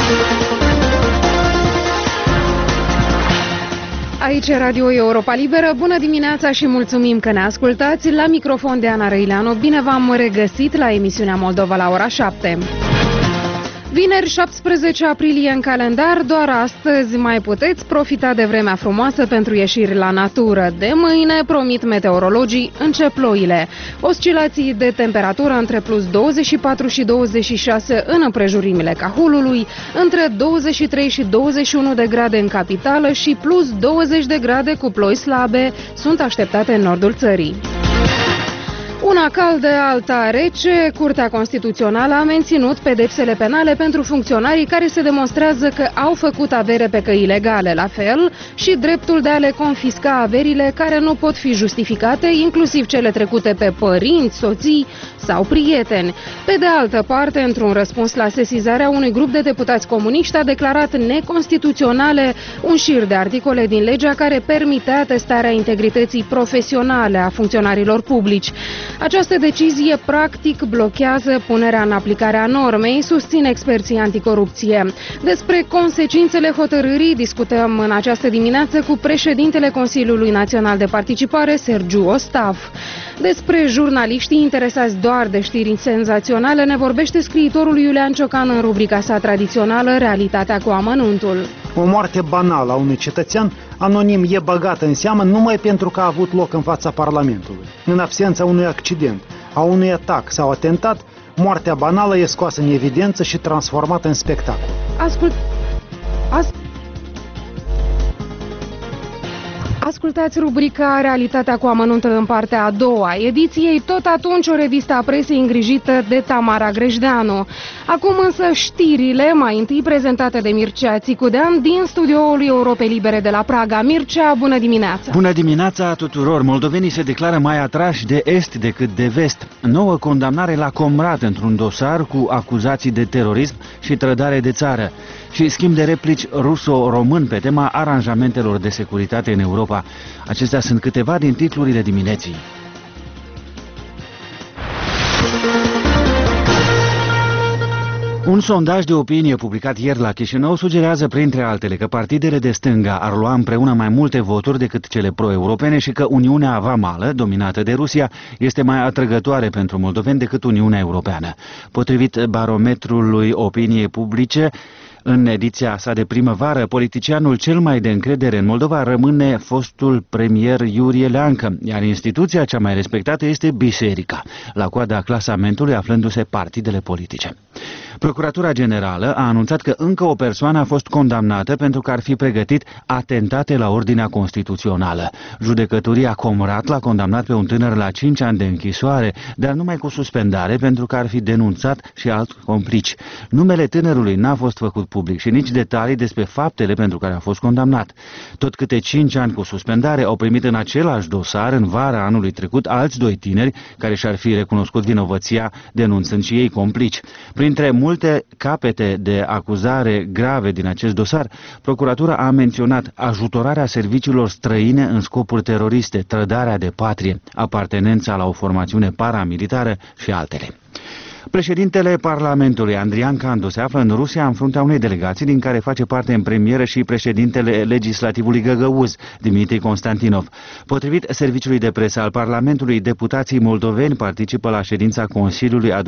Aici e Radio Europa Liberă. Bună dimineața și mulțumim că ne ascultați. La microfon de Ana Răileanu. Bine v-am regăsit la emisiunea Moldova la ora 7. Vineri 17 aprilie în calendar, doar astăzi mai puteți profita de vremea frumoasă pentru ieșiri la natură. De mâine, promit meteorologii, încep ploile. Oscilații de temperatură între plus 24 și 26 în împrejurimile Cahulului, între 23 și 21 de grade în capitală și plus 20 de grade cu ploi slabe sunt așteptate în nordul țării. Una caldă, alta rece, Curtea Constituțională a menținut pedepsele penale pentru funcționarii care se demonstrează că au făcut avere pe căi ilegale, la fel și dreptul de a le confisca averile care nu pot fi justificate, inclusiv cele trecute pe părinți, soții sau prieteni. Pe de altă parte, într-un răspuns la sesizarea unui grup de deputați comuniști, a declarat neconstituționale un șir de articole din legea care permitea testarea integrității profesionale a funcționarilor publici. Această decizie practic blochează punerea în aplicare a normei, susțin experții anticorupție. Despre consecințele hotărârii discutăm în această dimineață cu președintele Consiliului Național de Participare, Sergiu Ostaf. Despre jurnaliștii interesați doar de știri senzaționale ne vorbește scriitorul Iulian Ciocan în rubrica sa tradițională Realitatea cu amănuntul. O moarte banală a unui cetățean anonim e băgată în seamă numai pentru că a avut loc în fața Parlamentului. În absența unui accident, a unui atac sau atentat, moartea banală e scoasă în evidență și transformată în spectacol. Ascultați rubrica Realitatea cu amănuntă în partea a doua ediției, tot atunci o revistă a presei îngrijită de Tamara Grejdeanu. Acum însă știrile, mai întâi prezentate de Mircea Țicudean din studioul Europei Libere de la Praga. Mircea, bună dimineața! Bună dimineața tuturor! Moldovenii se declară mai atrași de est decât de vest. Nouă condamnare la Comrat într-un dosar cu acuzații de terorism și trădare de țară și schimb de replici ruso-român pe tema aranjamentelor de securitate în Europa. Acestea sunt câteva din titlurile dimineții. Un sondaj de opinie publicat ieri la Chișinău sugerează, printre altele, că partidele de stânga ar lua împreună mai multe voturi decât cele pro-europene și că Uniunea Vamală, dominată de Rusia, este mai atrăgătoare pentru moldoveni decât Uniunea Europeană. Potrivit barometrului opiniei publice, în ediția sa de primăvară, politicianul cel mai de încredere în Moldova rămâne fostul premier Iurie Leancă, iar instituția cea mai respectată este biserica, la coada clasamentului aflându-se partidele politice. Procuratura Generală a anunțat că încă o persoană a fost condamnată pentru că ar fi pregătit atentate la ordinea constituțională. Judecătoria Comrat l-a condamnat pe un tânăr la 5 ani de închisoare, dar numai cu suspendare pentru că ar fi denunțat și alți complici. Numele tânărului n-a fost făcut public și nici detalii despre faptele pentru care a fost condamnat. Tot câte 5 ani cu suspendare au primit în același dosar în vara anului trecut alți doi tineri care și-ar fi recunoscut vinovăția denunțând și ei complici. Printre multe capete de acuzare grave din acest dosar, procuratura a menționat ajutorarea serviciilor străine în scopuri teroriste, trădarea de patrie, apartenența la o formațiune paramilitară și altele. Președintele Parlamentului, Andrian Candu, se află în Rusia în fruntea unei delegații din care face parte în premieră și președintele legislativului găgăuz, Dimitri Constantinov. Potrivit serviciului de presă al Parlamentului, deputații moldoveni participă la ședința Consiliului